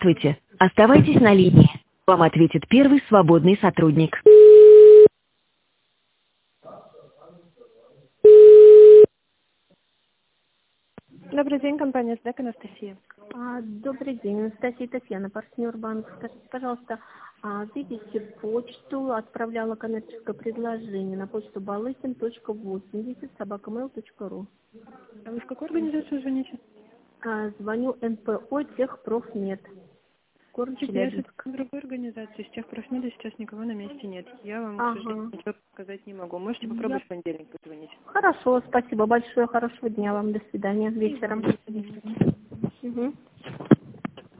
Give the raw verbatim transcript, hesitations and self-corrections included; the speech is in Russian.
Здравствуйте. Оставайтесь на линии. Вам ответит первый свободный сотрудник. Добрый день, компания СДЭК, Анастасия. А, Добрый день, Анастасия Татьяна, партнер банк. Скажите, пожалуйста, а, видите почту, отправляла коммерческое предложение на почту балыкин точка восемьдесят собака мэйл точка ру. А вы в какую организацию звоните? А, Звоню эн пэ о Техпрофмет, город Я с Челябинск. другой организации, с тех профмеда сейчас никого на месте нет. Я вам, к сожалению, Ага. ничего сказать не могу. Можете Я... попробовать в понедельник позвонить. Хорошо, спасибо большое, хорошего дня вам, до свидания, вечером. Угу.